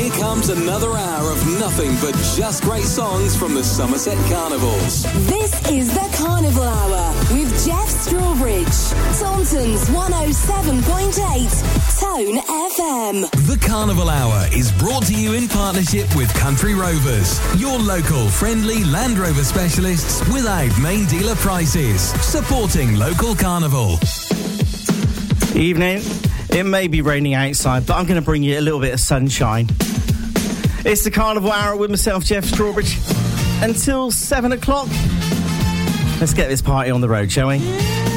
Here comes another hour of nothing but just great songs from the Somerset Carnivals. This is the Carnival Hour with Jeff Strawbridge. Taunton's 107.8 Tone FM. The Carnival Hour is brought to you in partnership with Country Rovers, your local friendly Land Rover specialists without main dealer prices. Supporting local carnival. Evening. It may be raining outside, but I'm going to bring you a little bit of sunshine. It's the Carnival Hour with myself, Jeff Strawbridge, until 7 o'clock. Let's get this party on the road, shall we?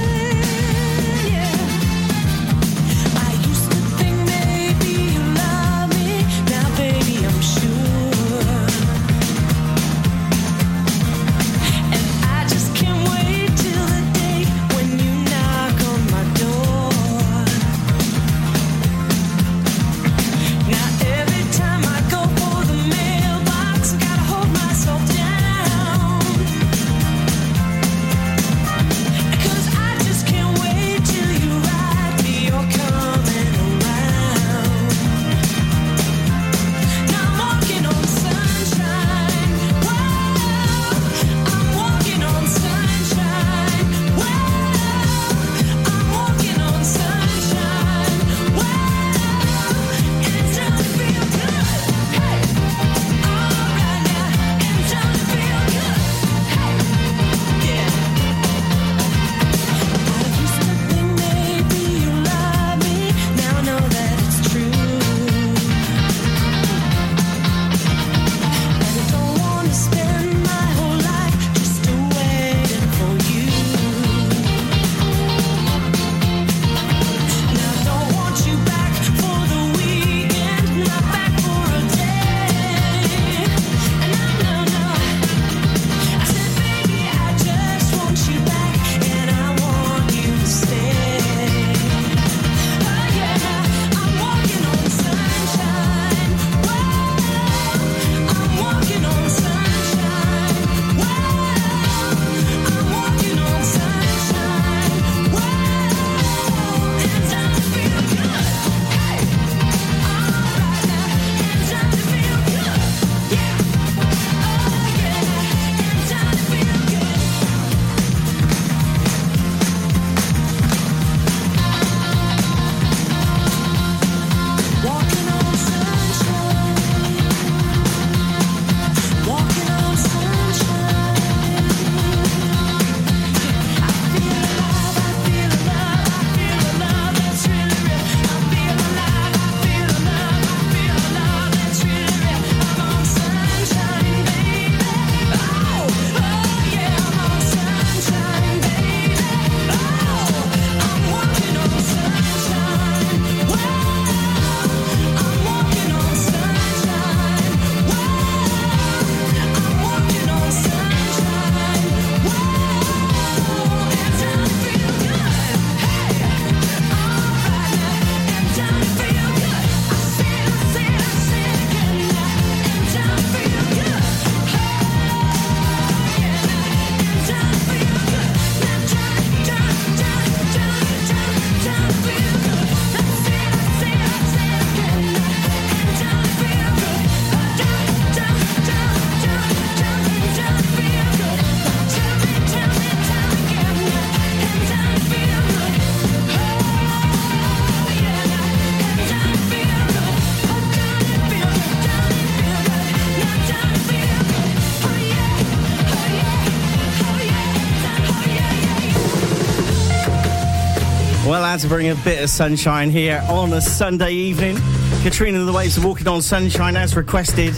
Well, I had to bring a bit of sunshine here on a Sunday evening. Katrina and the Waves are walking on sunshine as requested.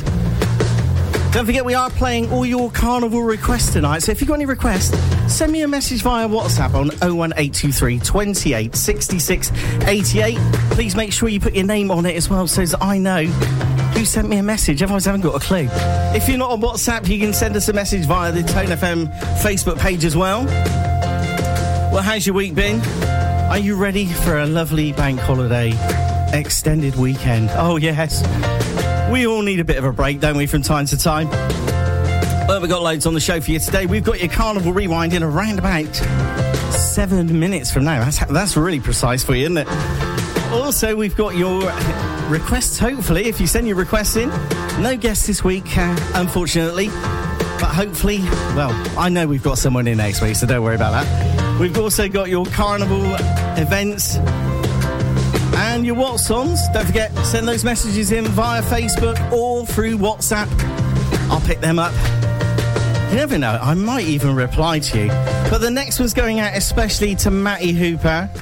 Don't forget, we are playing all your carnival requests tonight. So if you've got any requests, send me a message via WhatsApp on 01823 28 66 88. Please make sure you put your name on it as well so that I know who sent me a message. Otherwise, I haven't got a clue. If you're not on WhatsApp, you can send us a message via the Tone FM Facebook page as well. Well, how's your week been? Are you ready for a lovely bank holiday extended weekend? Oh, yes. We all need a bit of a break, don't we, from time to time? Well, we've got loads on the show for you today. We've got your Carnival Rewind in around about 7 minutes from now. That's really precise for you, isn't it? Also, we've got your requests, hopefully, if you send your requests in. No guests this week, unfortunately. But hopefully, well, I know we've got someone in next week, so don't worry about that. We've also got your carnival events and your What songs. Don't forget, send those messages in via Facebook or through WhatsApp. I'll pick them up. You never know, I might even reply to you. But the next one's going out especially to Matty Hooper.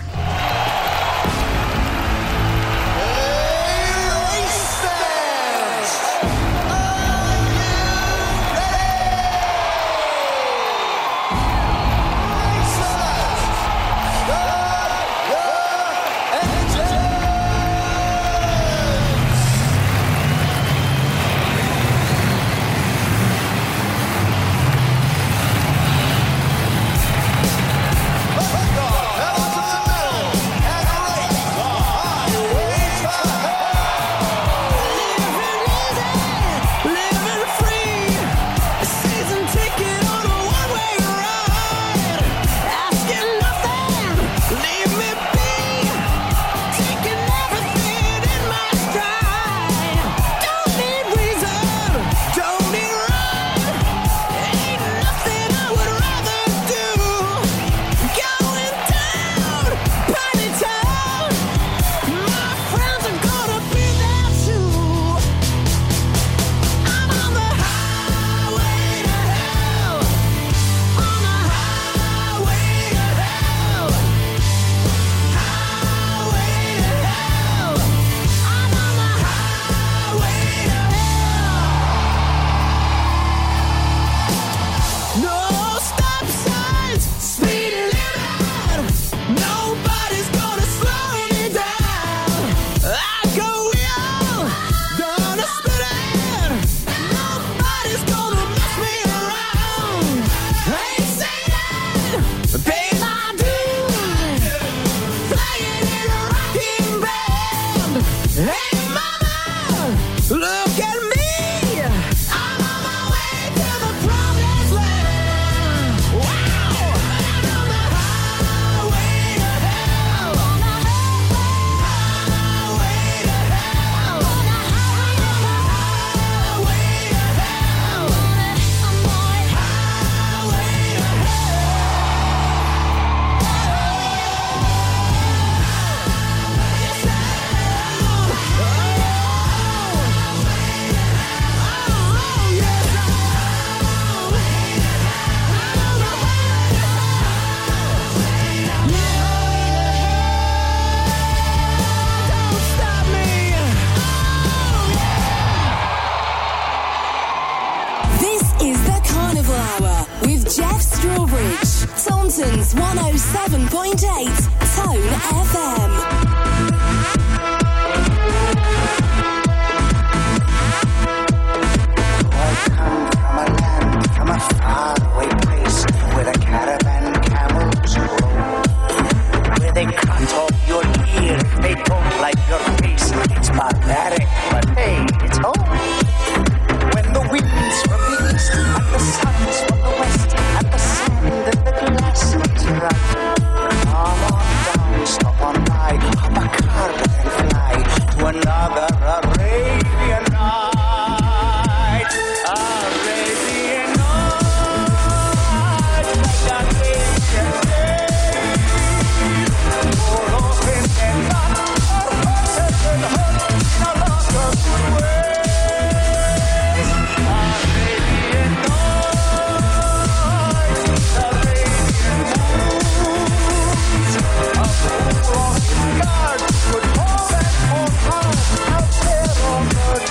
Taunton's 107.8 Tone FM. From a faraway place where the caravan camels roam, where they cut off your ear, they don't like your face. It's barbaric, but hey, it's home. When the winds from the east and the suns from the west and the sand and the glass is right, come on down, stop on by, hop a car and fly to another Arabian night. Arabian night, like a Asian day. All open and not, or hot and hot in a lot of good ways. Arabian night, Arabian moons. A fool on guard would call that all out there on the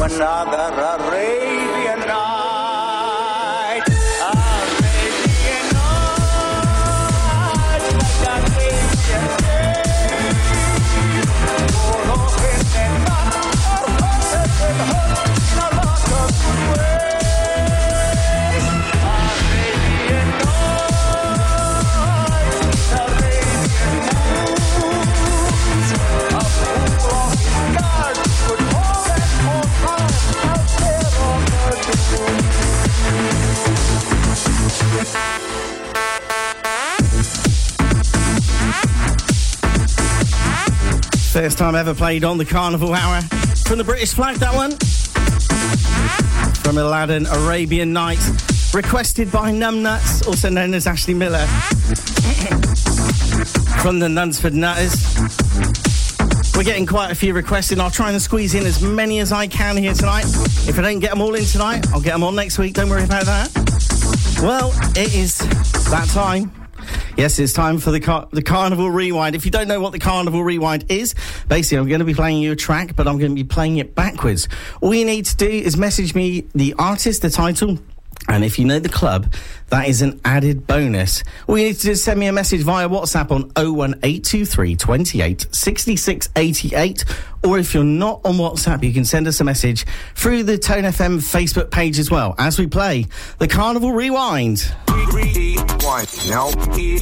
another Arabian night. Arabian night, like Arabian day. All off in the night, our hearts have been hurt in a lot of good ways. Arabian night, Arabian moons, a fool on his guard would hold that whole heart out there on the dune. First time ever played on the Carnival Hour. From the British flag, that one. From Aladdin, Arabian Nights. Requested by Numbnuts, also known as Ashley Miller. From the Nunsford Nutters. We're getting quite a few requests in. I'll try and squeeze in as many as I can here tonight. If I don't get them all in tonight, I'll get them on next week. Don't worry about that. Well, it is that time. Yes, it's time for the Carnival Rewind. If you don't know what the Carnival Rewind is, basically I'm going to be playing you a track, but I'm going to be playing it backwards. All you need to do is message me the artist, the title, and if you know the club, that is an added bonus. All you need to do is send me a message via WhatsApp on 01823 28 66 88. Or if you're not on WhatsApp, you can send us a message through the Tone FM Facebook page as well, as we play the Carnival Rewind. Now,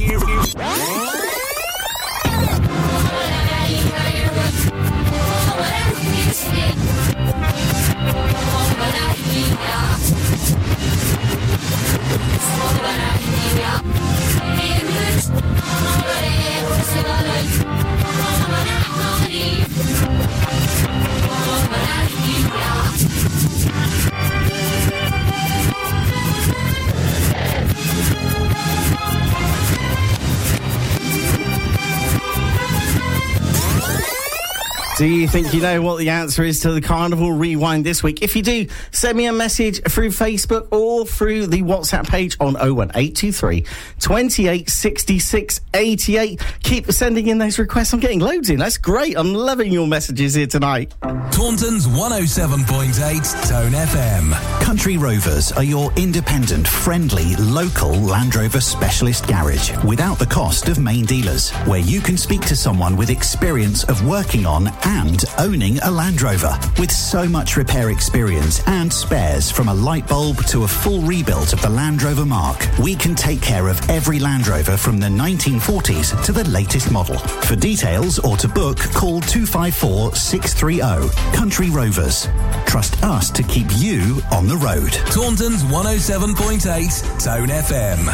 Do you think you know what the answer is to the Carnival Rewind this week? If you do, send me a message through Facebook or through the WhatsApp page on 01823 28 66 88. Keep sending in those requests. I'm getting loads in. That's great. I'm loving your messages here tonight. Taunton's 107.8 Tone FM. Country Rovers are your independent, friendly, local Land Rover specialist garage without the cost of main dealers, where you can speak to someone with experience of working on and owning a Land Rover. With so much repair experience and spares, from a light bulb to a full rebuild of the Land Rover Mark, we can take care of every Land Rover from the 1940s to the latest model. For details or to book, call 254 630. Country Rovers. Trust us to keep you on the road. Taunton's 107.8 Tone FM.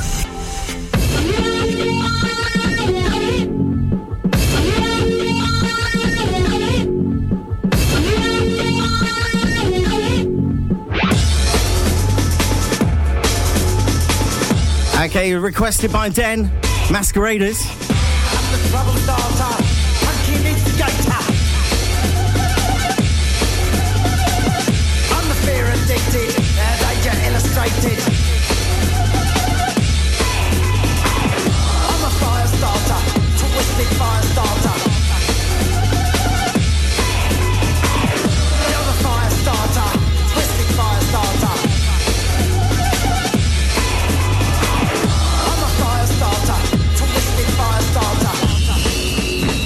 Okay, requested by Den, Masqueraders. I'm the trouble starter, punching instigator. I'm the fear addicted, danger illustrated. I'm a fire starter, twisted fire starter. You're the fire starter, twisted fire starter. I'm a fire starter, twisted fire starter.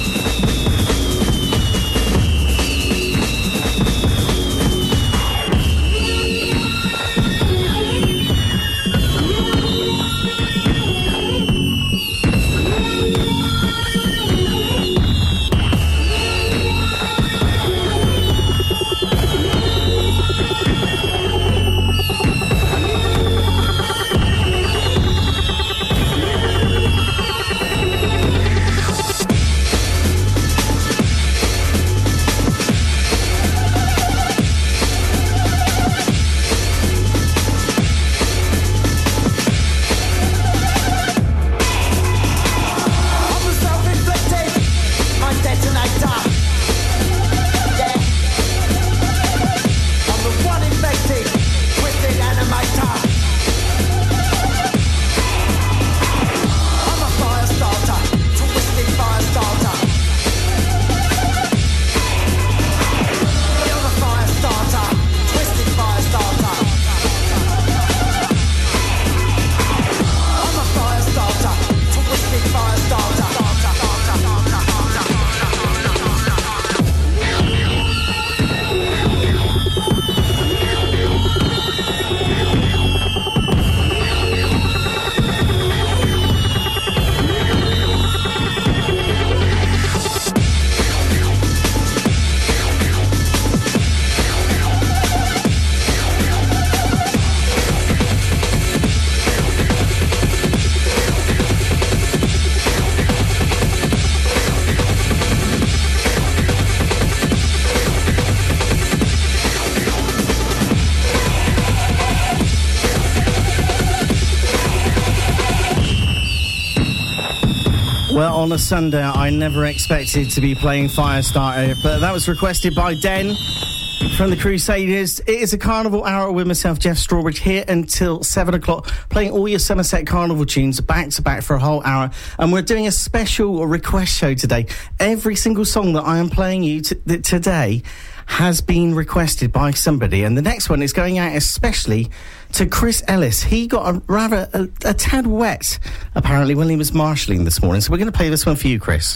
Well, on a Sunday, I never expected to be playing Firestarter, but that was requested by Den from the Crusaders. It is a Carnival Hour with myself, Jeff Strawbridge, here until 7 o'clock, playing all your Somerset Carnival tunes back to back for a whole hour. And we're doing a special request show today. Every single song that I am playing you today has been requested by somebody, and the next one is going out especially to Chris Ellis. He got a tad wet, apparently, when he was marshalling this morning, so we're going to play this one for you, Chris.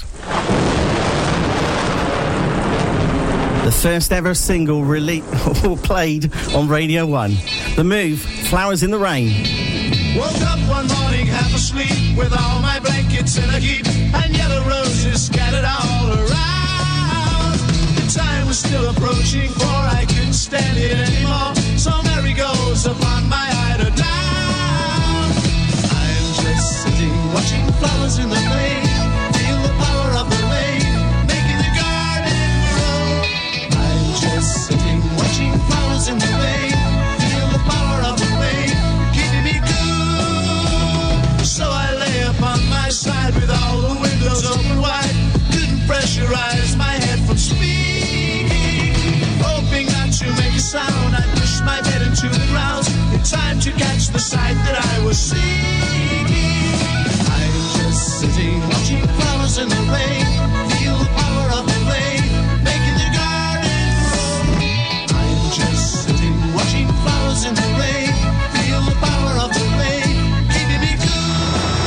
The first ever single played on Radio 1. The Move, Flowers in the Rain. Woke up one morning half asleep with all my blankets in a heap and yellow roses scattered all around. Time was still approaching, for I couldn't stand it anymore. So Mary goes upon my eider down. I'm just sitting, watching flowers in the rain. Feel the power of the rain, making the garden grow. I'm just sitting, watching flowers in the rain. Feel the power of the rain, keeping me cool. So I lay upon my side with all the windows open wide. Couldn't pressurize my head from speed. Hoping not to make a sound, I pushed my head into the ground in time to catch the sight that I was seeing. I'm just sitting, watching flowers in the rain. Feel the power of the rain, making the garden grow. I'm just sitting, watching flowers in the rain. Feel the power of the rain, keeping me cool.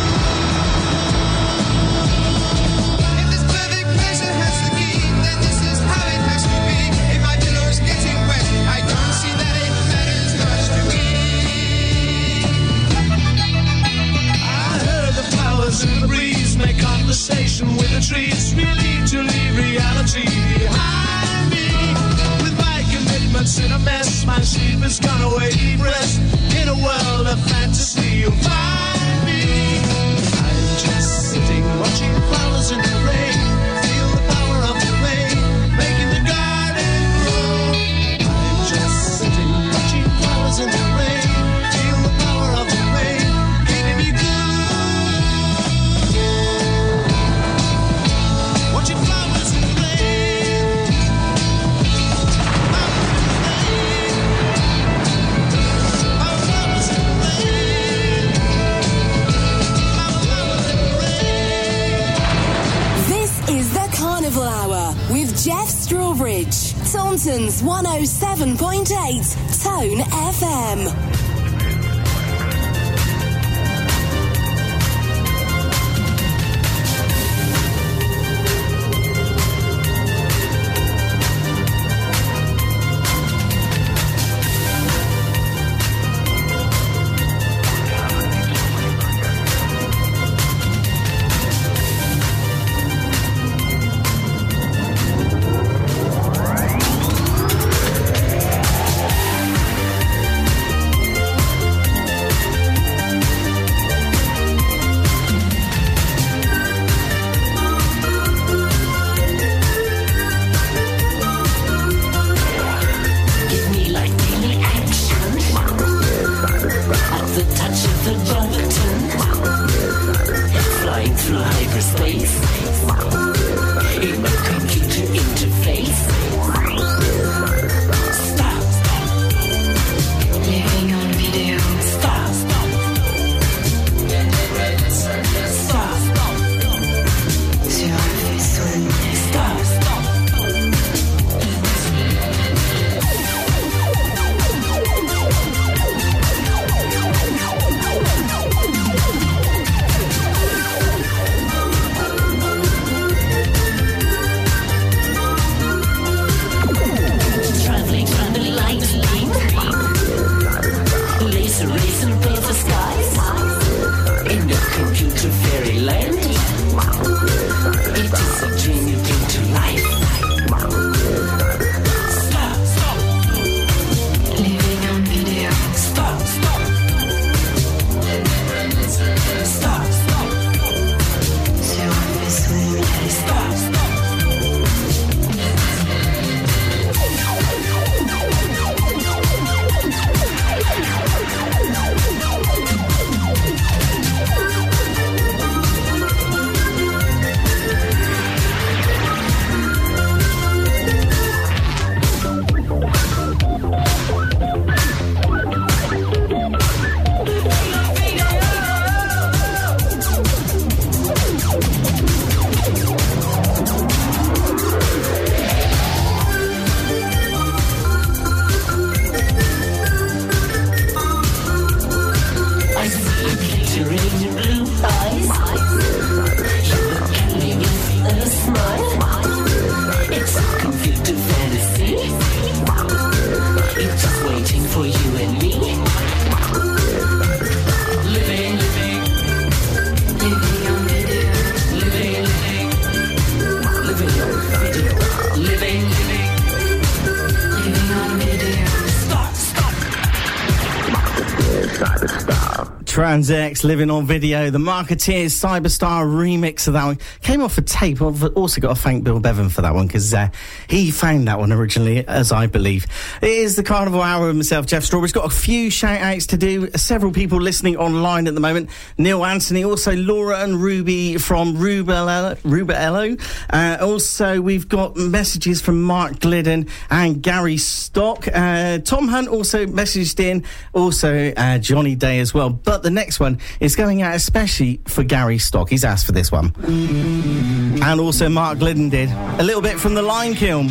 If this perfect pleasure has the key, then this is how it has to be. Getting wet, I don't see that it matters much to me. I heard the flowers in the breeze make conversation with the trees, relieved to leave reality behind me. With my commitments in a mess, my sleep has gone away, deep rest. In a world of fantasy, you'll find me. I'm just sitting, watching flowers in the rain. Feel the power of the rain, making the garden grow. Just sitting, watching flowers in the rain. Feel the power of the rain, keeping me good. Watching flowers in the rain. Flowers in the rain. Flowers in the rain. This is the Carnival Hour with Jeff Strawbridge. Taunton's 107.8 Tone FM. for you and me. Living, living, living on video. Living, living, living on video. Living, living, living on video. Stop, stop. Trans-X, Living on Video, the Marketeers Cyberstar remix of that one. Came off a tape. I've also got to thank Bill Bevan for that one, because he found that one originally, as I believe. It is the Carnival Hour with myself, Jeff Strawberry's got a few shout-outs to do. Several people listening online at the moment. Neil Anthony, also Laura and Ruby from Rubello. Also, we've got messages from Mark Glidden and Gary Stock. Tom Hunt also messaged in. Also, Johnny Day as well. But the next one is going out especially for Gary Stock. He's asked for this one. And also Mark Glidden did. A little bit from the Lime Kiln.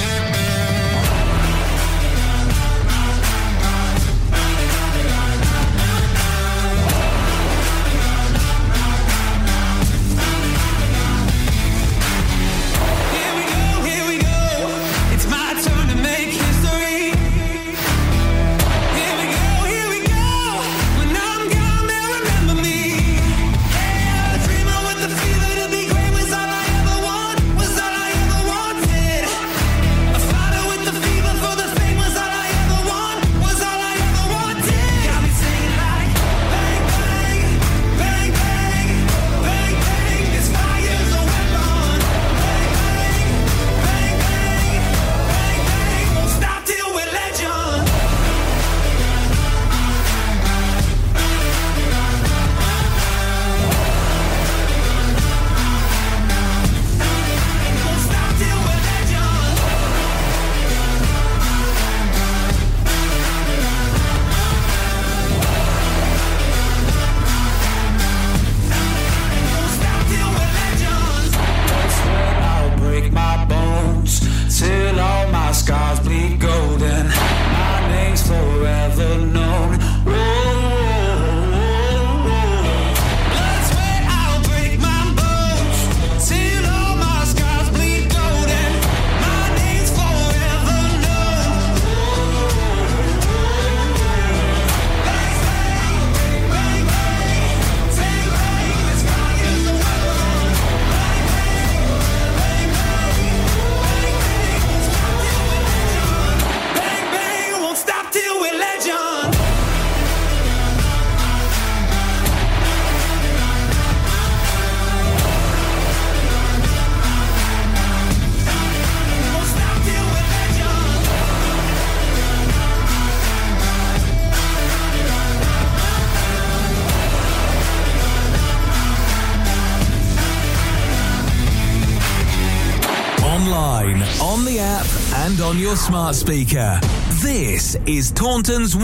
And on your smart speaker. This is Taunton's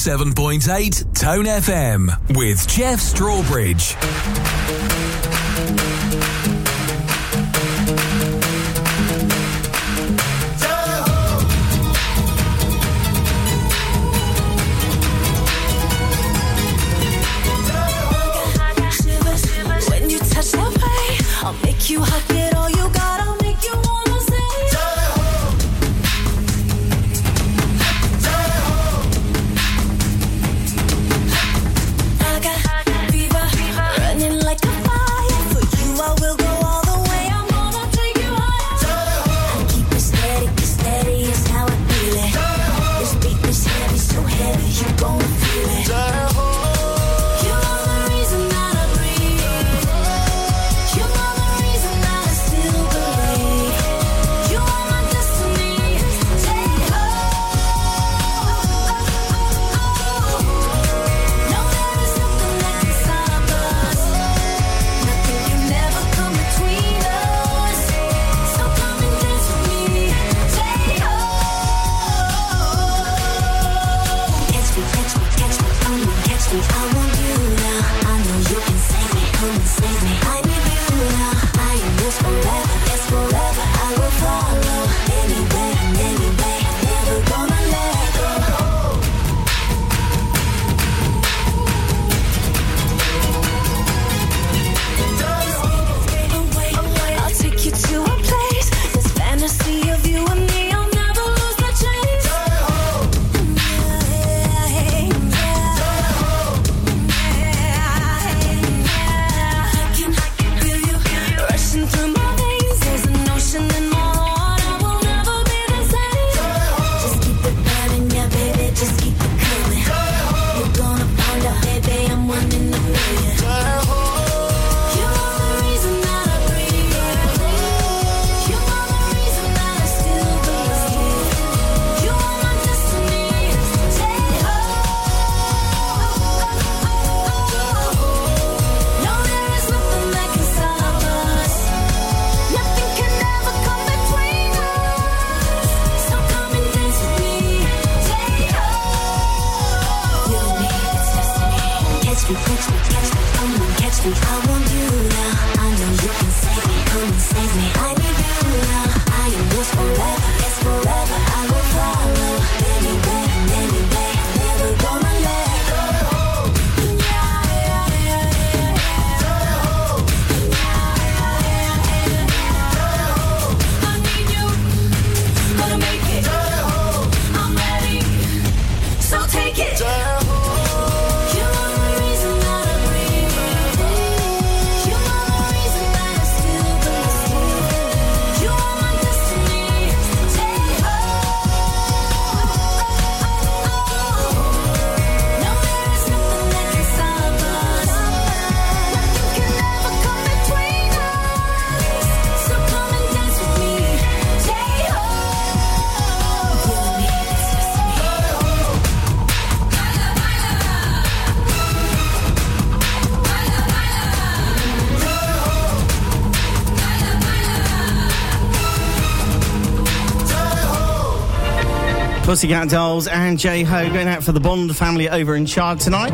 107.8 Tone FM with Jeff Strawbridge. When you touch my way, I'll make you hot, get all you got, I'll make you wanna say I got fever, running like a fire. catch me, come and catch me. I want you now. I know you can save me, come and save me. I need you now. I am yours forever, yes forever. I will follow anywhere, never gonna let go. I need you, gonna make it. I'm ready, so take it. Pussycat Dolls and J-Ho going out for the Bond family over in Chard tonight.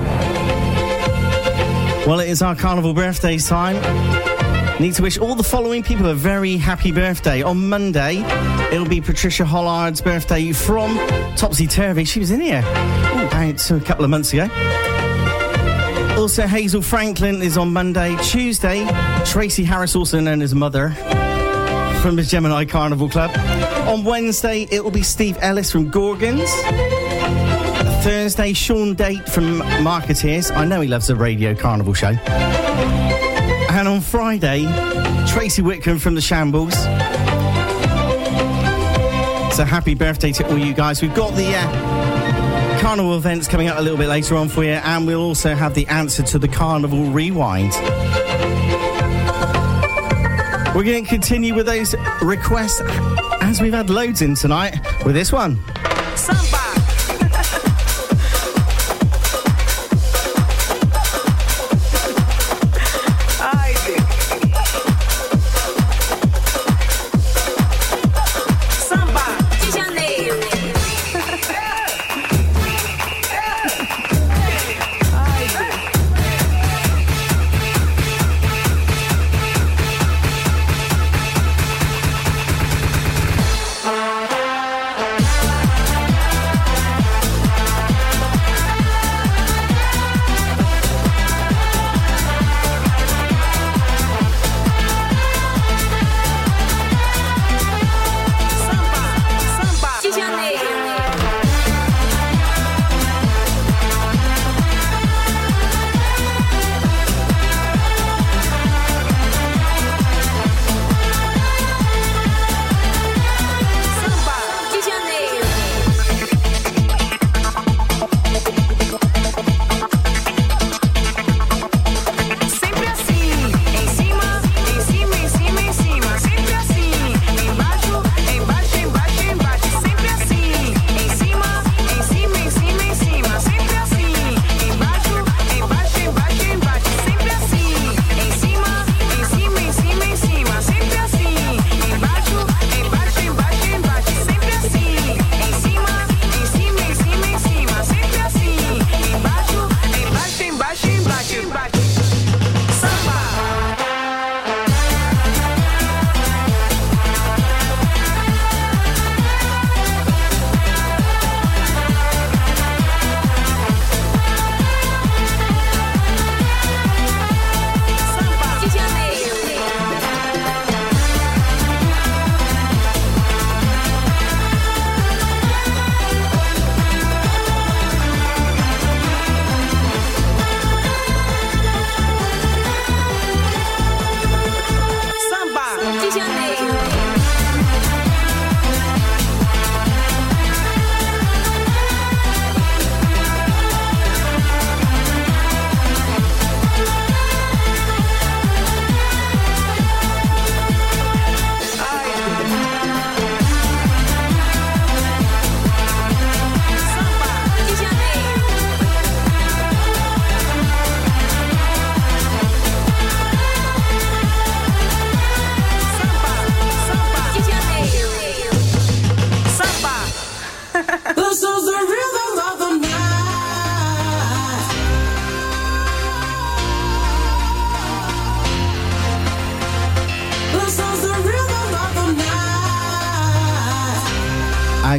Well, it is our carnival birthdays time. Need to wish all the following people a very happy birthday. On Monday, it'll be Patricia Hollard's birthday from Topsy Turvy. She was in here about a couple of months ago. Also, Hazel Franklin is on Monday. Tuesday, Tracy Harris, also known as Mother, from the Gemini Carnival Club. On Wednesday, it will be Steve Ellis from Gorgons. Thursday, Sean Date from Marketeers. I know he loves the radio carnival show. And on Friday, Tracy Whitcomb from the Shambles. So happy birthday to all you guys. We've got the carnival events coming up a little bit later on for you, and we'll also have the answer to the Carnival Rewind. We're going to continue with those requests, as we've had loads in tonight, with this one.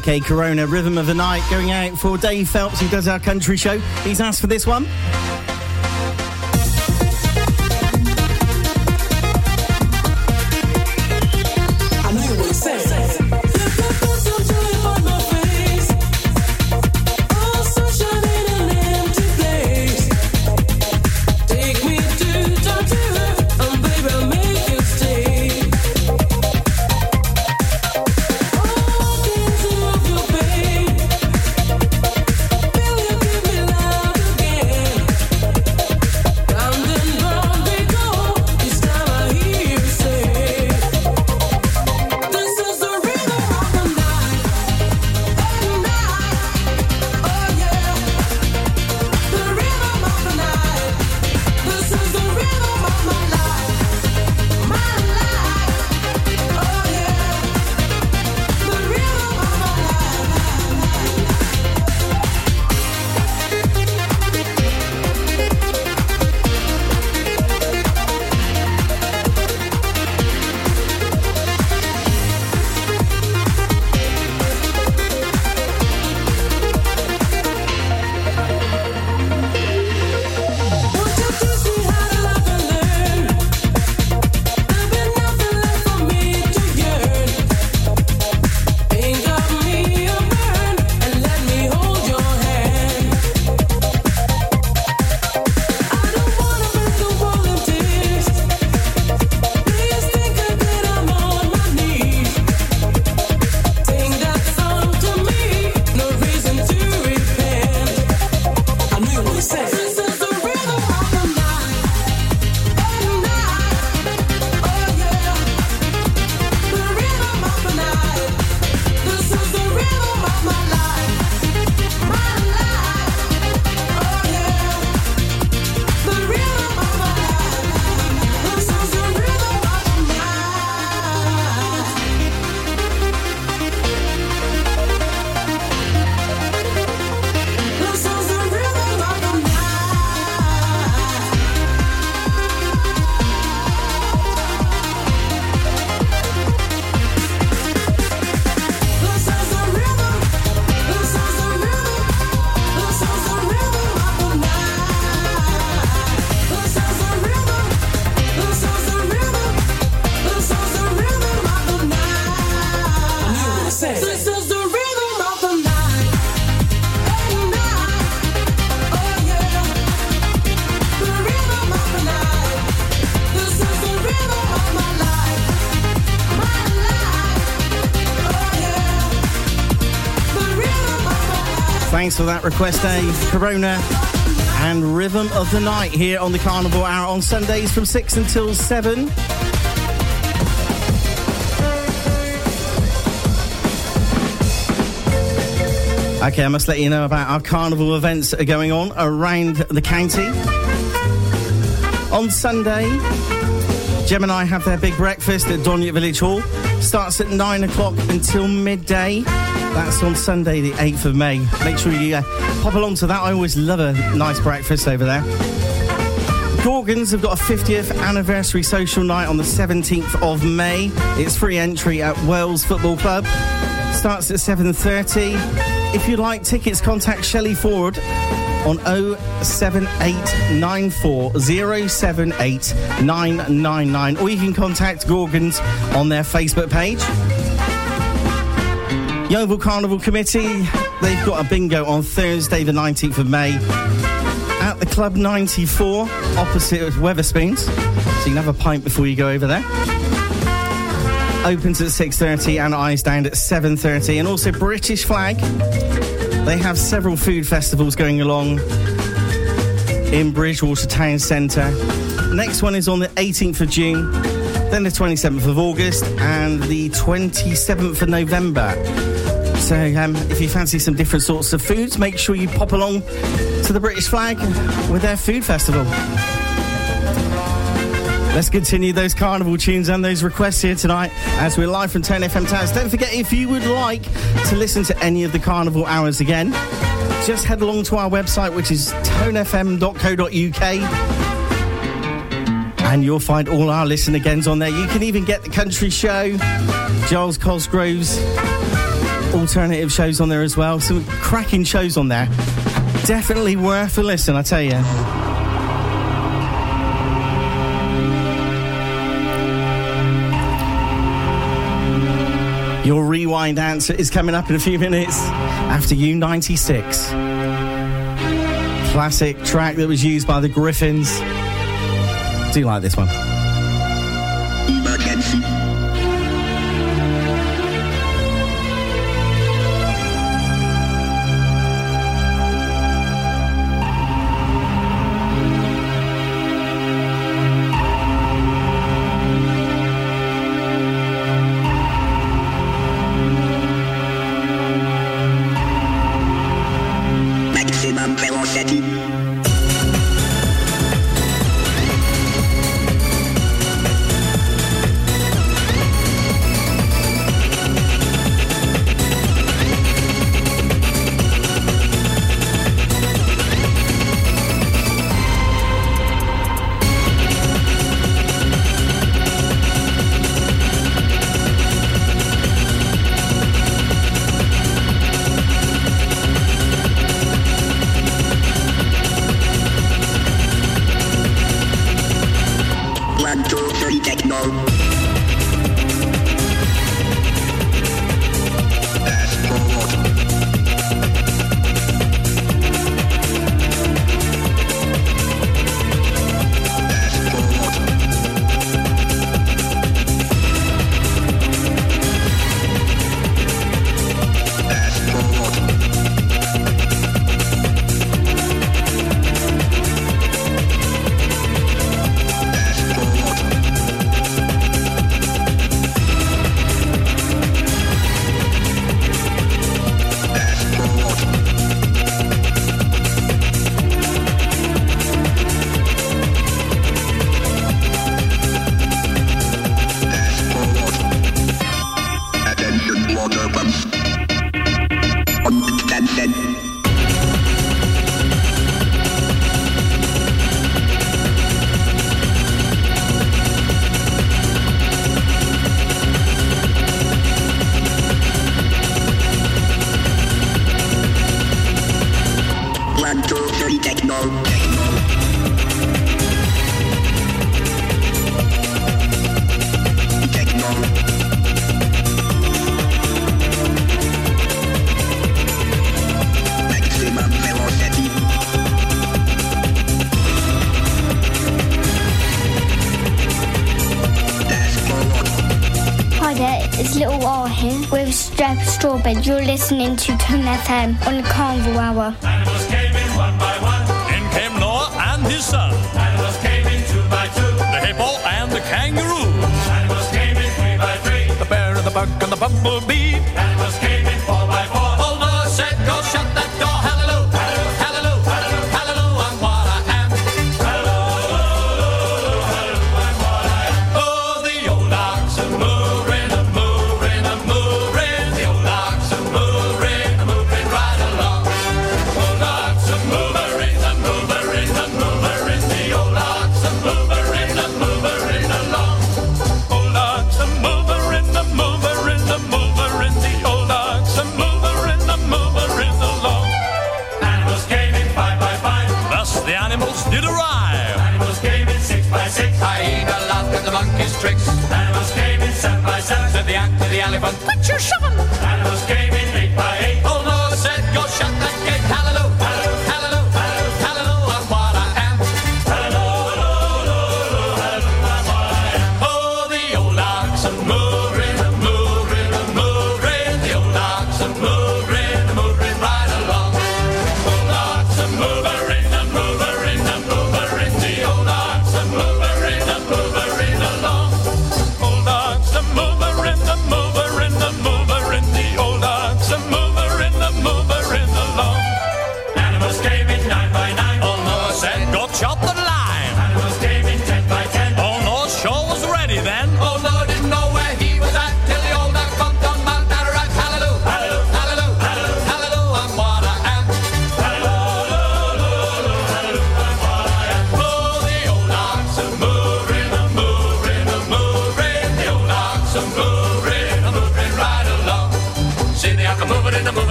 Okay, Corona, Rhythm of the Night, going out for Dave Phelps, who does our country show. He's asked for this one. Thanks for that request, Dave. Corona and Rhythm of the Night here on the Carnival Hour on Sundays from 6 until 7. Okay, I must let you know about our carnival events that are going on around the county. On Sunday, Gemini have their big breakfast at Donyett Village Hall. Starts at 9 o'clock until midday. That's on Sunday, the 8th of May. Make sure you pop along to that. I always love a nice breakfast over there. Gorgons have got a 50th anniversary social night on the 17th of May. It's free entry at Wales Football Club. Starts at 7:30. If you'd like tickets, contact Shelley Ford on 07894 078 999, or you can contact Gorgons on their Facebook page. Yeovil Carnival Committee, they've got a bingo on Thursday the 19th of May at the Club 94 opposite Wetherspoons, so you can have a pint before you go over there. Opens at 6:30 and eyes down at 7:30. And also British Flag, they have several food festivals going along in Bridgewater Town Centre. Next one is on the 18th of June, then the 27th of August and the 27th of November. So if you fancy some different sorts of foods, make sure you pop along to the British Flag with their food festival. Let's continue those carnival tunes and those requests here tonight as we're live from Tone FM Towers. Don't forget, if you would like to listen to any of the carnival hours again, just head along to our website, which is tonefm.co.uk, and you'll find all our listen agains on there. You can even get the country show, Giles Cosgrove's alternative shows on there as well. Some cracking shows on there. Definitely worth a listen, I tell you. Your rewind answer is coming up in a few minutes after U96. Classic track that was used by the Griffins. Do you like this one? Emergency. Maximum velocity. Strawberry. You're listening to Tone FM on the Carnival Hour. Animals came in one by one. In came Noah and his son. Animals came in two by two. The hippo and the kangaroo. Animals came in three by three. The bear and the buck and the bumblebee. Animals came in four by four. Oh, Noah said, go shut that door. Hallelujah, hallelujah, hallelujah, hallelujah, I'm what I am. Hallelujah, hallelujah, I'm what I am. Oh, the old oxen moving, moving, moving. The old oxen moving, moving right along. Old oxen moving, moving, moving. The old oxen moving, moving along. Old oxen moving, moving, moving. The old oxen moving, moving along. Animals came in five by five. Thus the animals did arrive. Animals came in six by six. Hyena laughed at the monkey's tricks. Animals came in seven by seven. Said the ant to the elephant, quit your shoving. Animals came in eight by eight. Oh, Noah said, go shut that gate. Hallelujah, hallelujah, hallelujah, hallelujah, I'm what I am. Hallelujah, hallelujah, I'm what I am. Oh, the old oxen moving, moving, moving. The old oxen moving, moving right along. Old oxen moving, moving, moving. The old oxen moving, moving along. Old oxen moving, moving, moving. The old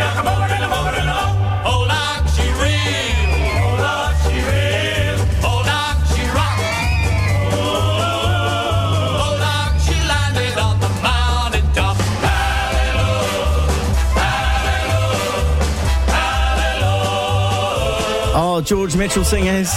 George Mitchell singers.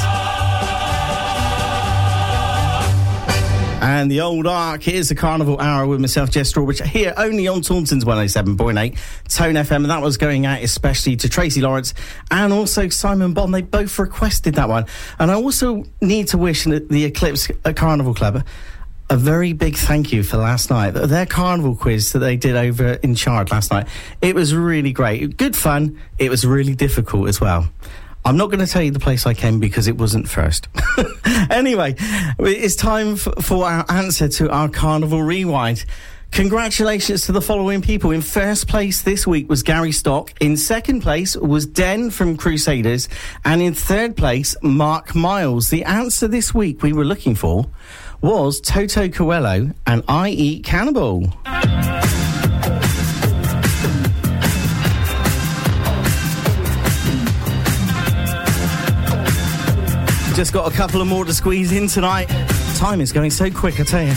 And the Old Ark. Here's the Carnival Hour with myself, Jeff Strawbridge, here only on Taunton's 107.8 Tone FM. And that was going out especially to Tracy Lawrence and also Simon Bond. They both requested that one. And I also need to wish the Eclipse Carnival Club a very big thank you for last night. Their carnival quiz that they did over in Chard last night, it was really great. Good fun. It was really difficult as well. I'm not going to tell you the place I came because it wasn't first. Anyway, it's time for our answer to our Carnival Rewind. Congratulations to the following people. In first place this week was Gary Stock. In second place was Den from Crusaders. And in third place, Mark Miles. The answer this week we were looking for was Toto Coelho and I Eat Cannibal. Just got a couple of more to squeeze in tonight. Time is going so quick, I tell you.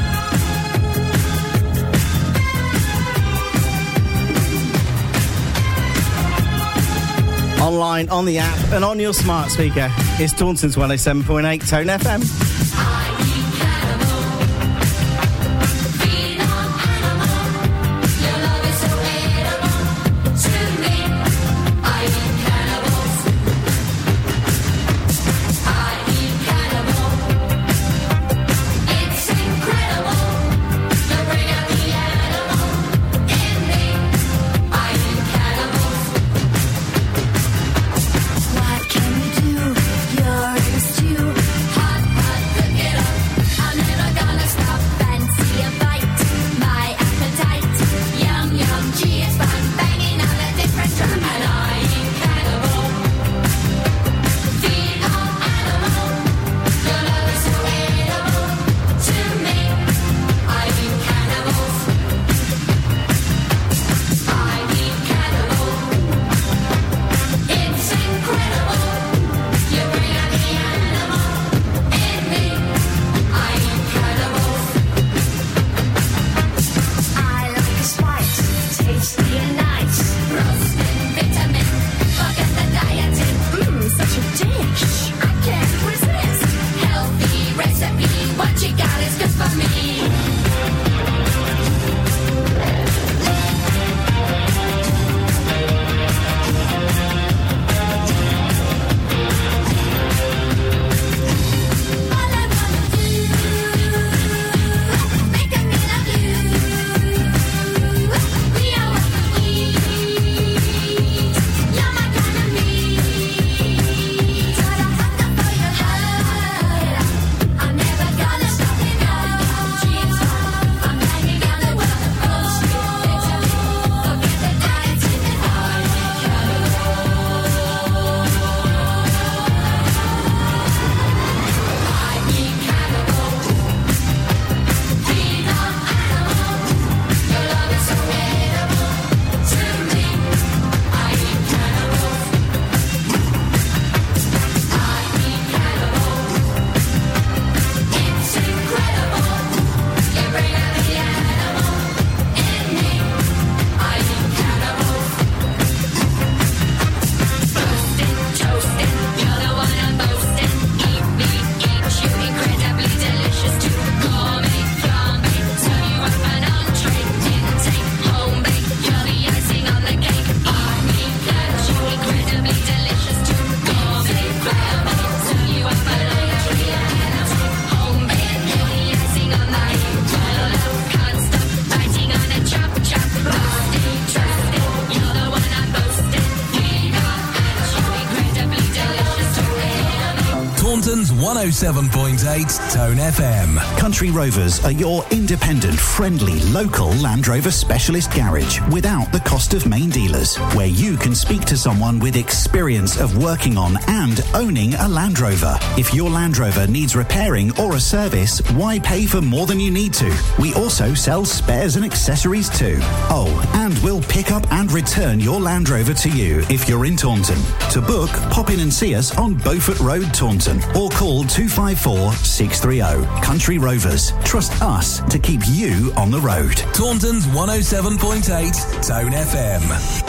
Online, on the app, and on your smart speaker. It's Taunton's 107.8 Tone FM. 107.8 Tone FM. Country Rovers are your independent, friendly, local Land Rover specialist garage without the cost of main dealers, where you can speak to someone with experience of working on and owning a Land Rover. If your Land Rover needs repairing or a service, why pay for more than you need to? We also sell spares and accessories too. Oh, and we'll pick up and return your Land Rover to you if you're in Taunton. To book, pop in and see us on Beaufort Road, Taunton, or call 254 630. Country Rovers. Trust us to keep you on the road. Taunton's 107.8 Tone FM.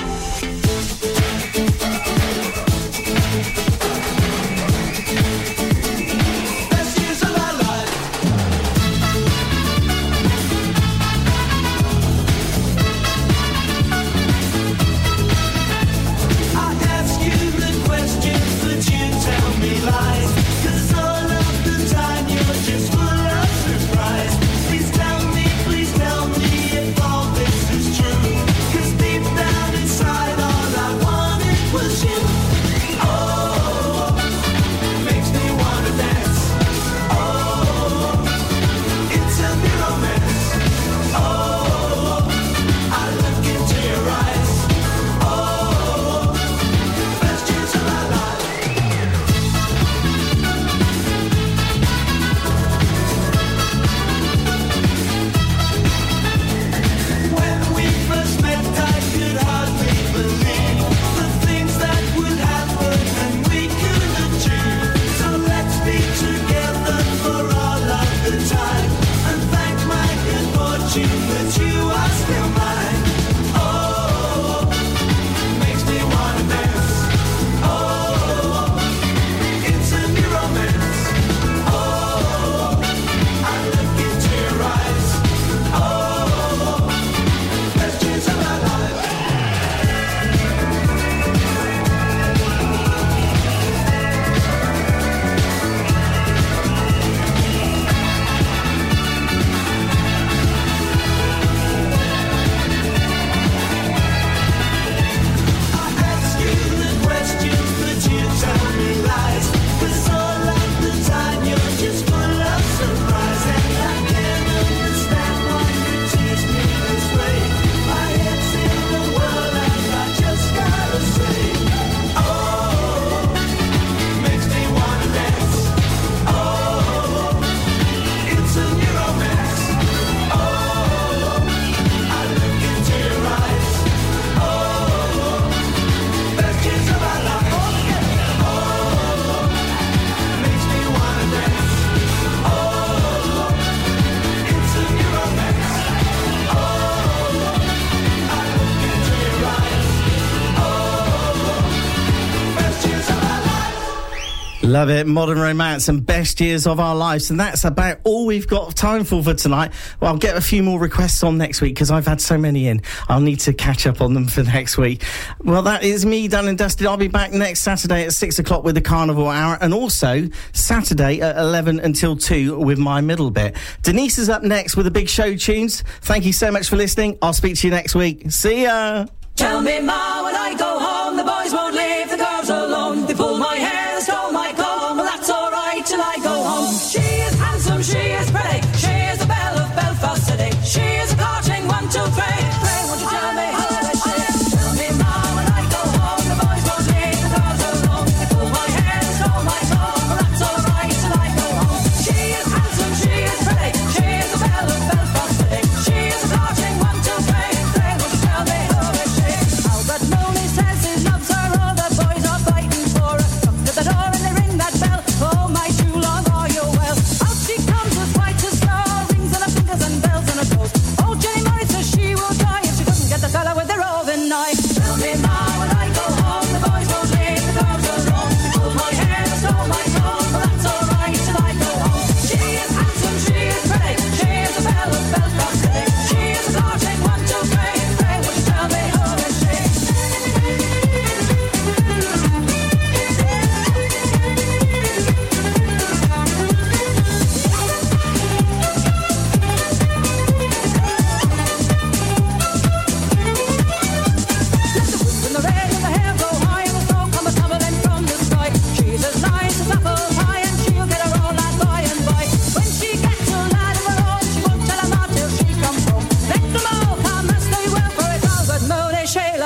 Love it. Modern Romance and Best Years of Our Lives. And that's about all we've got time for tonight. Well, I'll get a few more requests on next week because I've had so many in. I'll need to catch up on them for next week. Well, that is me done and dusted. I'll be back next Saturday at 6 o'clock with the Carnival Hour, and also Saturday at 11 until 2 with my middle bit. Denise is up next with the big show tunes. Thank you so much for listening. I'll speak to you next week. See ya. Tell me, Ma, when I go home, the boys won't leave the girls alone. They pull my hair, stole my comb. Well, that's all right till I go home. She is handsome, she is pretty. She is the belle of Belfast City. She is a courting 1, 2, 3. Pray, won't you tell me how is she? Tell me, Ma, when I go home, the boys won't leave the girls alone. They pull my hair, stole my comb. Well, that's all right till I go home. She is handsome, she is pretty. She is the belle of Belfast City. She is a courting 1, 2, 3. Pray, won't you tell me how is she? Albert Mooney says he loves her all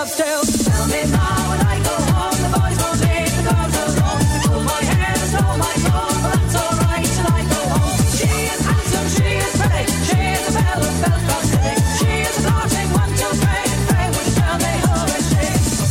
still. Tell me now when I go home, the boys won't leave the girls alone. They pull my hair and stole my comb, but that's alright till I go home. She is handsome, she is pretty, she is a belle of Belfast City. She is a floating 1, 2, 3. Pray, would you tell me who is she?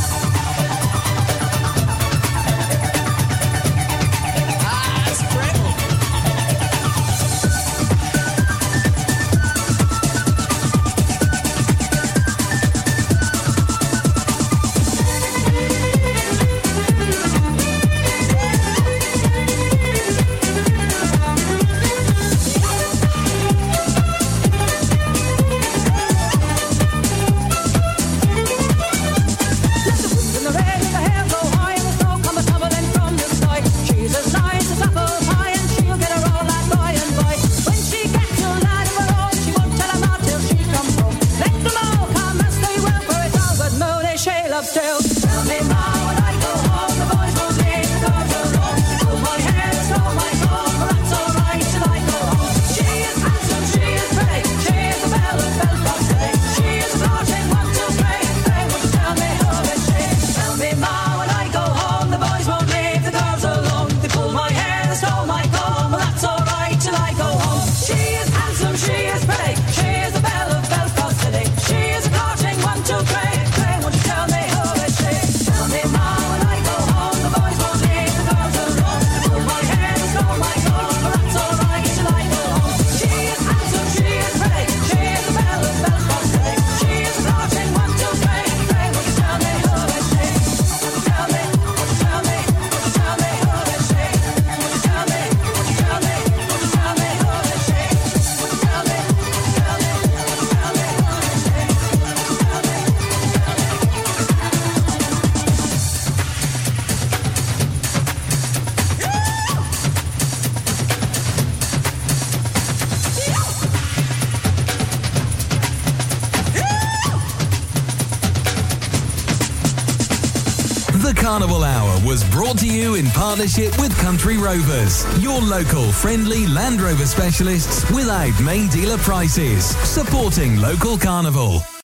Still, tell me now when I go home, the boys won't leave the girls alone. They pull my hair and stole my comb, but that's alright till I go home. She is handsome, she is pretty, she is a belle of Belfast City. She is a floating 1, 2, 3. Pray, would you tell me who is she? Tell me now when I go home, the boys won't leave the girls alone. They pull my hair and stole my comb, but that's alright till I go home. She is handsome, she is pretty, she is a belle of Belfast City. She is a floating 1, 2, 3. Pray, would you tell me who is she? Tell me now when I go home, the boys won't leave the girls alone. They pull my hair and stole my comb, but that's alright till I go home. She is handsome, she is pretty, she is a belle of Belfast City. She is a floating 1, 2, 3. Pray, would you tell me who is she? Would you tell me? Would you tell me? Would you tell me who is she? Would you tell me? Would you tell me? Would you tell me who is she? Would you tell me? Would you tell me? Would you tell me who is she? Would The Carnival Hour was brought to you in partnership with Country Rovers, your local friendly Land Rover specialists without main dealer prices, supporting local carnival.